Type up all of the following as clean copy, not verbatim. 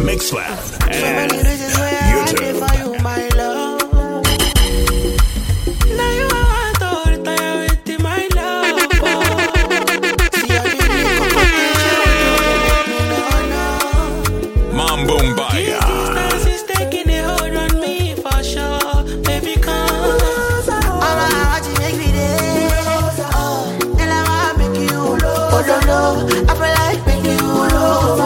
Mixcloud, and YouTube. For you, my love. Now you are to retire with my love. See how you make Mambo Mbaya. Distance is taking a hold on me for sure. Baby, come. What you make me do? Then I wanna make you low. Oh, no. I feel like make you low.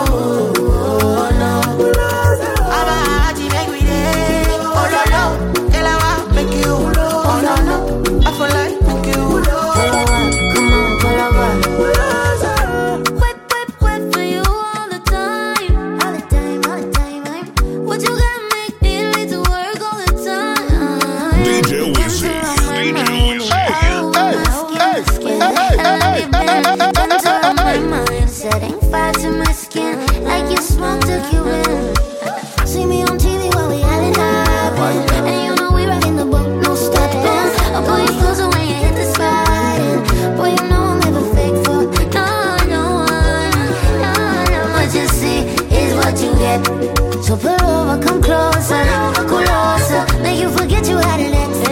Setting fire to my skin like you smoke to Cuban. See me on TV while we had it up, and you know we rockin' the boat, no stopping. I'll pull you closer when you hit the spot, and boy you know I'll never fake for no one. What you see is what you get. So pull over, come closer, make you forget you had an ex.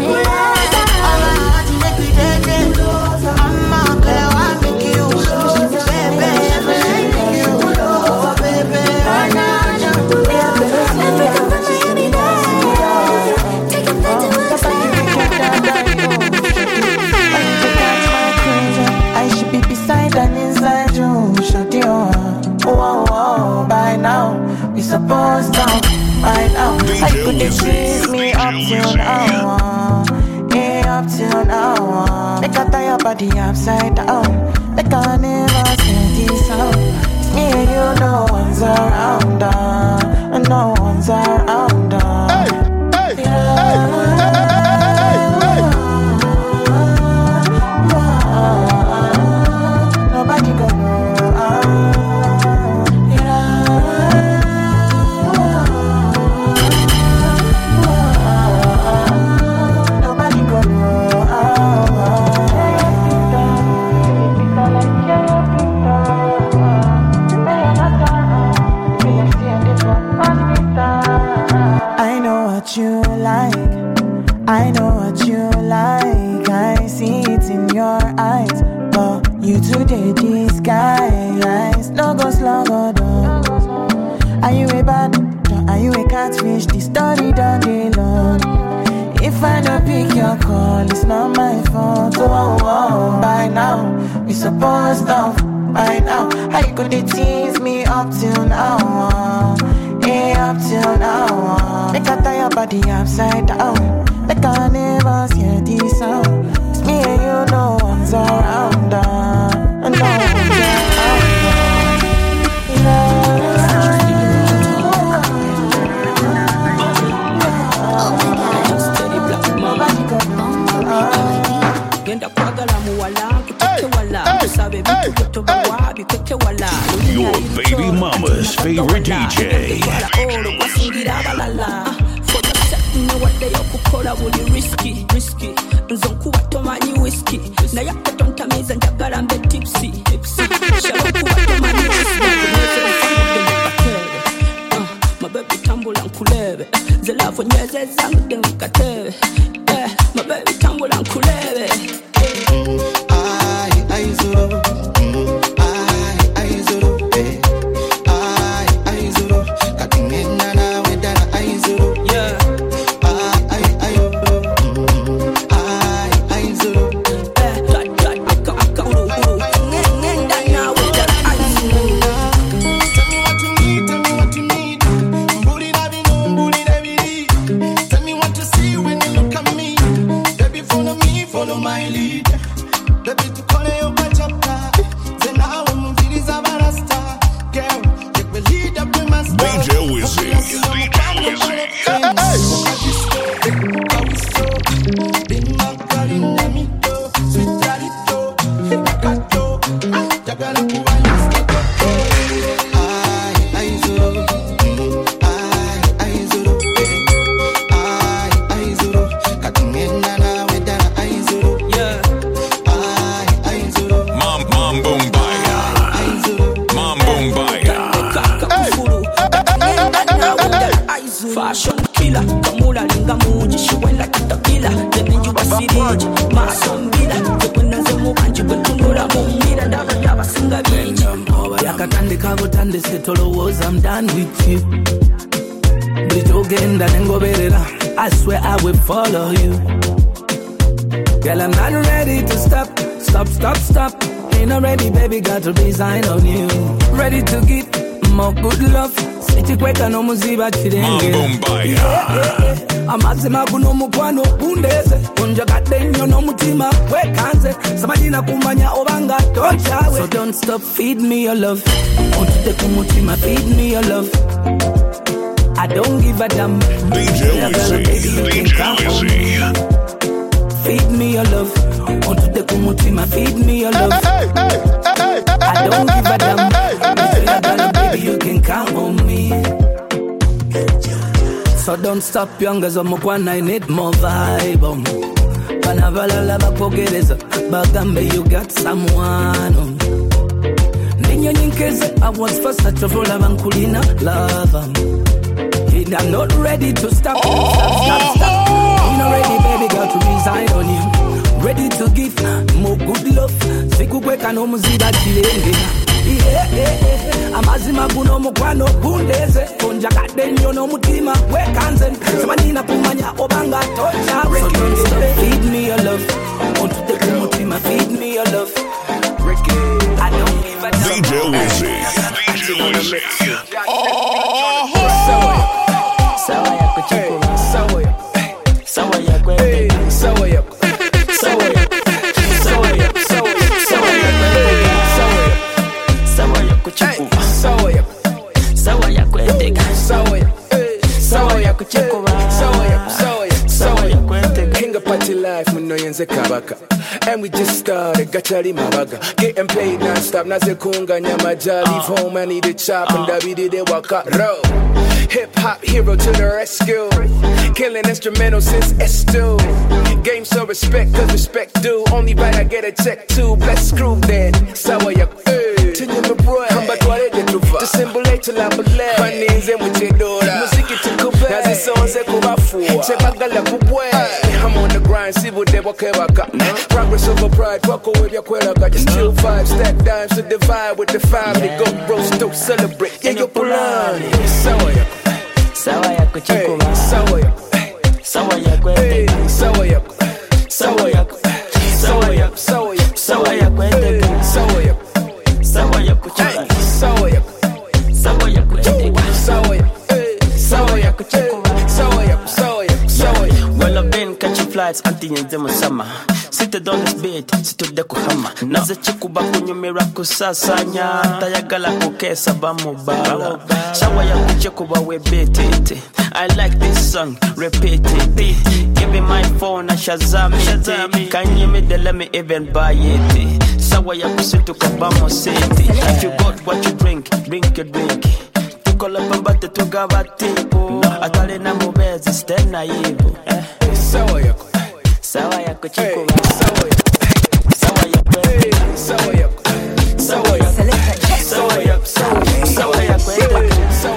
Supposed to by now. I could tease me up till now. Yeah, up till now. Make a tie your body upside down. Make a never say this out. It's me and you, no one's around. And no one's around. Nobody gonna know. I know what you like, I see it in your eyes. But you today disguise. No go slow, go down. Are you a bad? Are you a catfish? The story done day long. If I don't pick your call, it's not my fault. Oh, by now, we supposed to. By now, how you gonna tease me up till now? Yeah, up till now. Make a tie your body upside down. Like I never hear this sound. It's me and you, no one's around. And no one's Your baby mama's favorite DJ. know what they okukola buli risky nzo nkuba tomanyi whisky naye ate tontamiza njagala mbe tipsy shalo kuba tomanyi whisky my baby tambula nkulebe zelavo nyezeza ngde nkatebe my baby tambula nkulebe I zoro I'm done with you. I swear I will follow you. Girl, I'm not ready to stop. Ain't not ready, baby, got to resign on you. Ready to give more good love. Sichikweka no muziba chirenge. Amazima kuno mukwano kundeze. Unja kadenyo no mutima wekanze. Sabadina kumanya obanga tonchawe. So don't stop, feed me your love. Ontute kumutima, feed me your love. I don't give a damn. DJ Wizzy. Feed me your love. Ontute kumutima, feed me your love. I don't give a damn. Baby, you can count on me. So don't stop, youngers. I need more vibe. Panavala bapogereza, bagambe you got someone. Ninyo ninkeze, I was first at your love and kulina love. I'm not ready to stop. I'm not ready, baby, got to resign on you. Ready to give more good love. Sikukweka no muziba chilenge. Amazima kuno mukwano kundeze. Konja kadenyo no mutima wekanze. Samanina kumanya obanga tocha. So don't stop, feed me your love. Ontute kumutima, feed me your love. I don't give a damn. DJ Wizzy. Sawa ya kuchukua, sawa ya kwende, sawa ya kuchukua, sawa ya kwende, sawa ya kwende. King of party life, muno yenze kabaka. And we just started, gachari mabaga. Getting paid non-stop, naze kunga nyamaja. Leave home, I need a chop, and Davide de waka roll. Hip-hop hero to the rescue. Killing instrumental since S2. Game so respect, cause respect due. Only right I get a check too. Let's screw then. Sawa ya Tinyo me bro. Kamba tware de tuva. Disembule tulambule. Paninze mchedora. Musiki tukube. Nazi sonze kubafuwa. Chebagala kubwe. I'm on the grind, see what they waka. Progress over pride, walk away your kwelaka. Just chill vibe, stack dimes to divide with the family. Go roast, don't celebrate. Yeah, you're pulani. Sawa ya sawa ya kuchukua, sawa ya kwende, sawa ya kwende, sawa ya kuchukua, sawa ya kwende, well I've been catching flights until in the summer. Seated on this bed, situde kuhama. Naze chikuba kunyumira kusasanya. Tayagala kukesa bamuba. Sawa ya kuchekuba we betete. I like this song, repeat it. Give me my phone and Shazam it. Can you me let me even buy it? Sawa ya kusitu kabamo city. If you got what you drink, drink your drink. Tukola pambate tugabatipo. Atale na mubezi stena yibo. sawa ya kuchikuba, sawa ya kwende, sawa ya kwende,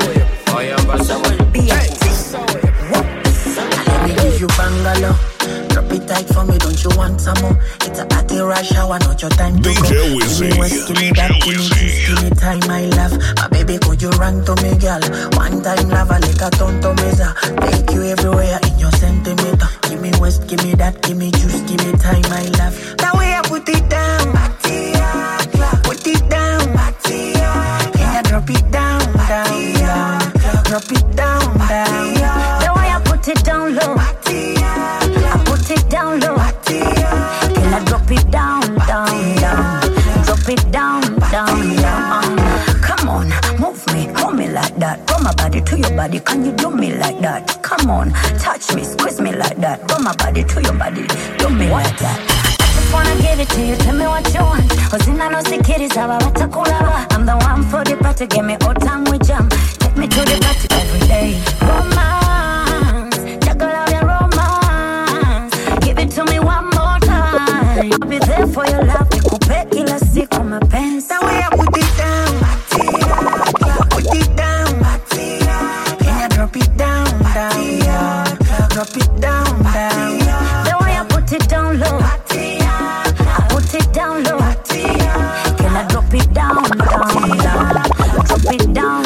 Let me give you bungalow. Drop it tight for me, don't you want some more? It's a party rush hour, not your time to go. DJ Wizzy. Give me west, give me that, give me this, give me time, my love. My baby, could you run to me, girl? One time, love, I like a ton to me, take you everywhere in your centimeter. Give me west, give me that, give me juice, give me time, my love. The way I put it down, put it down, can you drop it down, drop it down, The way I put it down low, I put it down low. Can I drop it down, drop it down. Come on, move me, hold me like that. From my body to your body, can you do me like that? Come on, touch me, squeeze me like that. From my body to your body, do me like that. I just wanna give it to you, tell me what you want. Cause in I know securities, I'm the one for the party, give me all time we jump. Take me to the party every day. Romance, juggle out your romance. Give it to me one more time. I'll be there for your love. Nikupe kila siku mapenzi. the way I put it down, put it down, can you drop it down, drop it down, The way I put it down low, I put it down low. Can I drop it down, drop it down.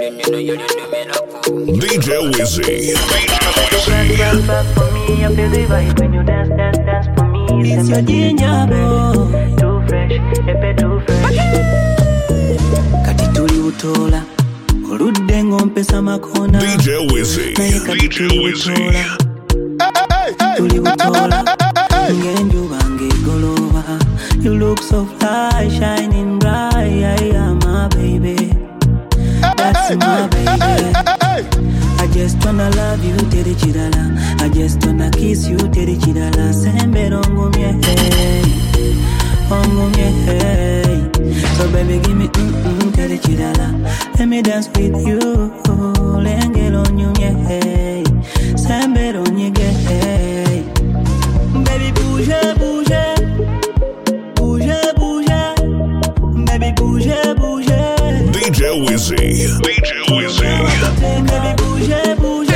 DJ Wizzy. Back for me, I feel the vibe when you dance, dance, dance for me. It's your dinyabo. Too fresh, epe too fresh. Kati tuli utola, oludde ngompesa makona. DJ Wizzy. DJ Wizzy. Tuli utola, ngenjuba ngegoloba. You look so fly, shining bright. Yeah, my baby. That's my baby. I just wanna love you, Teddy Chidala. I just wanna kiss you, Teddy Chidala. Sembe ongumye hey, ongumye hey. So baby, give me Teddy Chidala. Let me dance with you, lengelo nyumye hey. Sembe onyege hey. Baby, bouge, bouge, bouge, bouge. Baby, bouge, bouge. DJ Wizzy. DJ Wizzy. Baby, bouge, bouge.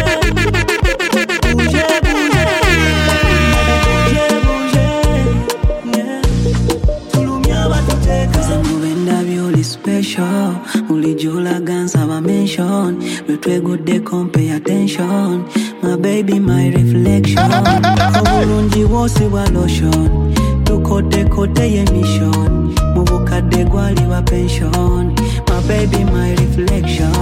Special, ulijula gansa wa mention. Lutwe good day, come pay attention. My baby, my reflection. Obulungi wosi wa lotion. Tukote kote ye mission. Mubukade gwali wa pension. My baby, my reflection.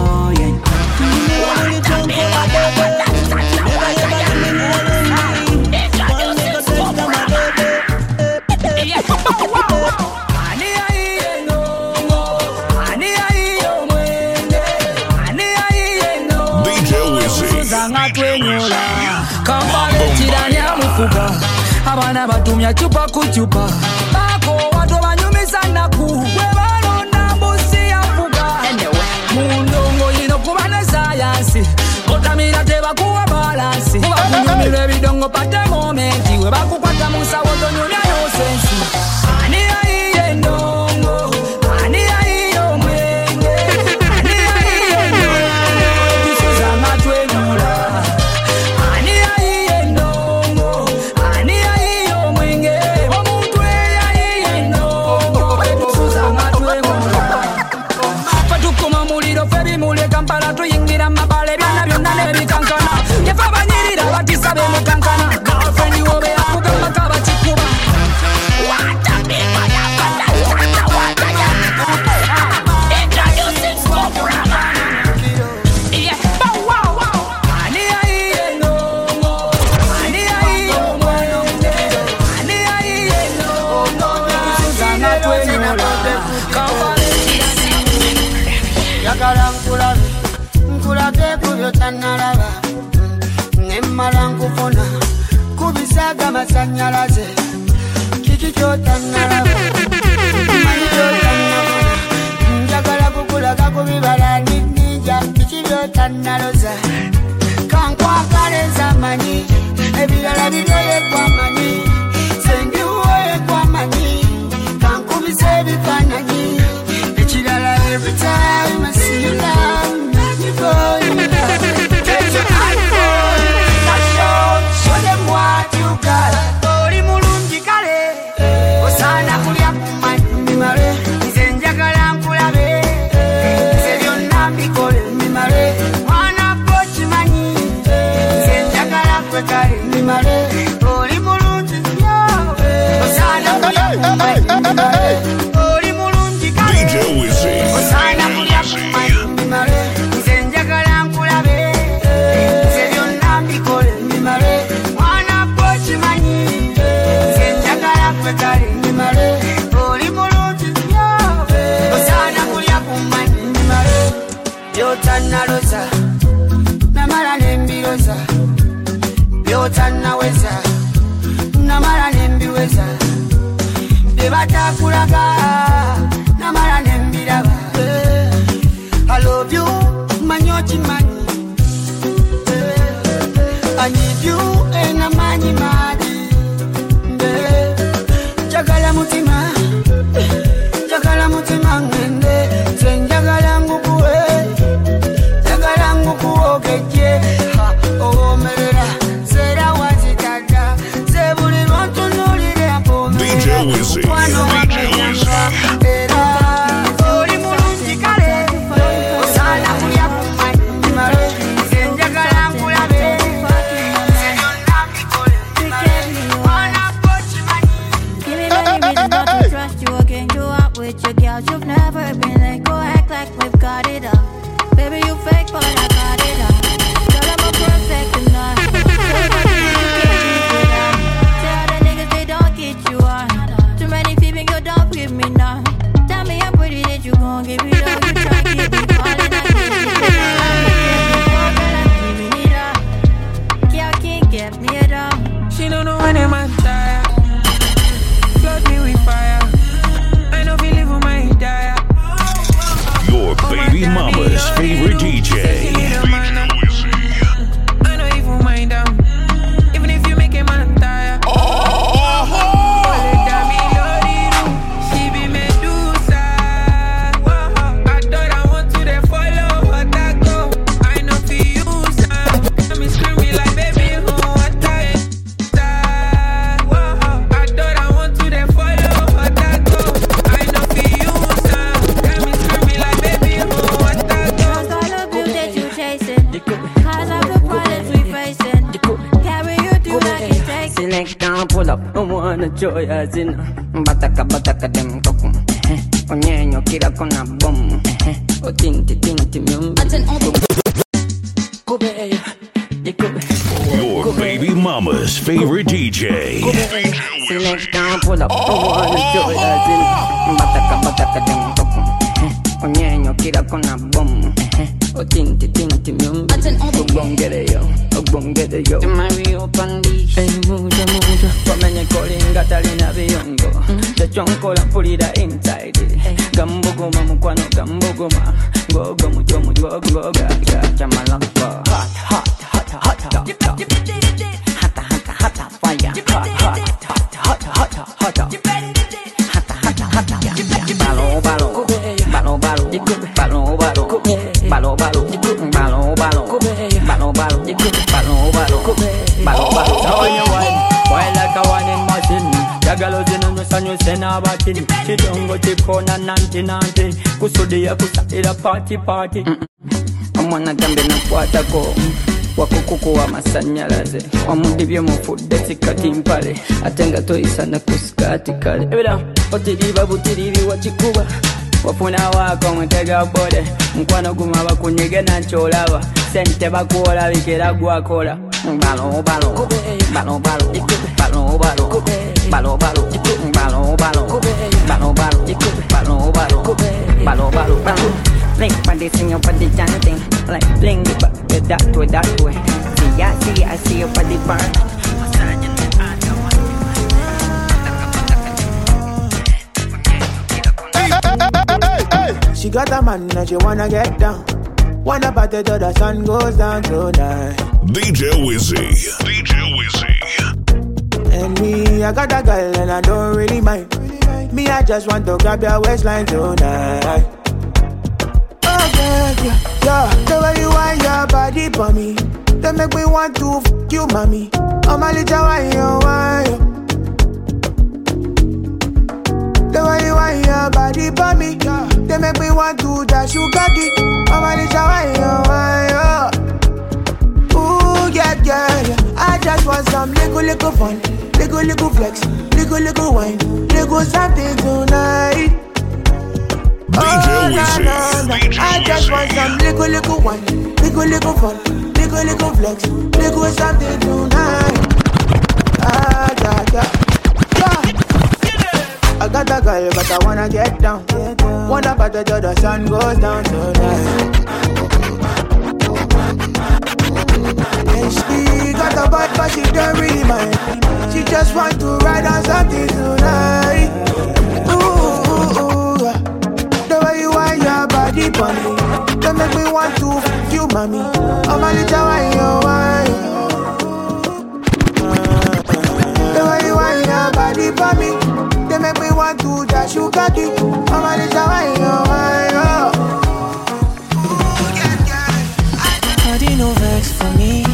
Abana batumya chupa kuchupa bako watu banyumisa naku webalonda mbusi yafuga mundongo yino kubana sayansi otamira tebakuwa balansi kubakunyumira ebidongo pate momenti webakukwata musawo tonyumya no sensi ani ayiye ndongo ani ayiye omwenge ani ayiye ndongo tusuza matwenula ani ayiye ndongo ani ayiye omwenge omuntu eyayiye ndongo tusuza matwenula fatukuma muliro febimule Kampala tuyingira mabale byana byonna nebikankana yefa banyirira batisabe mukankana girlfriend wobe akugamba kaba kikuba Nkulage kubyo tanalaba Nemmala nkufuna Kubisaga masanyalaze Kiki kyotanalaba Mani kyotanalaba Njagala kukulaga kubibala ninja Kiki byotanaloza Kankwakale zamanyi Ebirala bibyoye kwa manyi Sengiwoye kwa manyi Kankubise ebifananyi Ekirala every time I see you now Take your iPhone, show them what you got. Tori mulungi kale, osana kulia kumani mare. Nzenjagala nkulabe, nzebyonna mbikole mimare. Mwana pochi manyi, nzenjagala kwekale mimare. Tori mulungi yo, osana kulia kumani mimare. Tori mulungi kale, osana kulia kumani mimare. Naloza namala nembiroza byotanaweza namala nembiweza bebatakulaga namala nembiraba I love you manyoti mani I need you ena mani madi jagala mutima ngende zenjagala ngukuwe kuogeje ha omerera sera wazitata zebuli rontunulire hapo DJ Wizzy era oli mulungi kale osana kulia the girls you've never been. They go act like we've got it up. Baby, you fake, but I got it up. Girl, I'm a perfect enough. Tell all the niggas they don't get you on. Too many people, you don't give me none. Tell me how pretty that you gon' give it up. You try to keep me calling, I give it up. Girl can't get me down. She don't know when I'm tired. Flood me with fire. I know we live on my diet. Your baby mama's favorite DJ. I know if you mind down. Even if you make a man tired. She be Medusa. I thought I want to they follow what I go. I know for you, I'm screaming like baby, who what I thought I want to they follow what I go. I know for you, I'm screaming like baby, who what I go. Cause all the bills that you chasing, cause of the problems we facing, carry you through like it takes. Select down, pull up, I wanna joy as in Bataka bataka dem kokum Onyenyo kira kona bom O tinti tinti myumbi Your baby mama's favorite DJ. Select down, pull up, I wanna joy as in Bataka bataka dem kokum Onyenyo kira kona bom O tinti tinti myumbi Ogbongere yo Mario Pandish Muja Wamenye kolinga talina biyongo Chachonkola pulira inside Gambogoma mukwano gambogoma Gogo mujomu gogo gaga Chamalamba Hot fire While like a one in machine Jagalozin and the sun you send her back in She don't go to corner 90 Kusudia kusatira party Amwana gambe na kwatako Wakukuku wa masanyalaze Wamudibye mufudde sikati mpale Atenga toisa na kusikati kale Ebida otiriba butiribi wachikuba Wafuna wako mwetega bode Mkwano gumaba kunyege na cholaba Sente bakuola bikera guakola Balo Blink for this in your body chanting Like bling it back with that way See your body burn She got a man and she wanna get down. Wanna party till the sun goes down tonight. DJ Wizzy. And me, I got a girl and I don't really mind. Me, I just want to grab your waistline tonight. Oh yeah. The way you want your body for me, they make me want to f*** you, mommy. Oh my little wine. The way you want your body for me, they make me want to dash you cocky. Oh my little wine. Ooh yeah. I just want some little fun, little flex, little wine, little something tonight. DJ Wizzy. I just want some little wine, little fun, little flex, little something tonight. Yeah. I got a girl, but I wanna get down. Wanna party till the sun goes down tonight. And she got a bad, but she don't really mind. She just want to ride on something tonight. Ooh. The way you want your body bunny, they make me want to f*** you, mommy. Oh my little wine. The way you want your body bunny, they make me want to dash you cocky. Oh my little wine. Body no vex for me.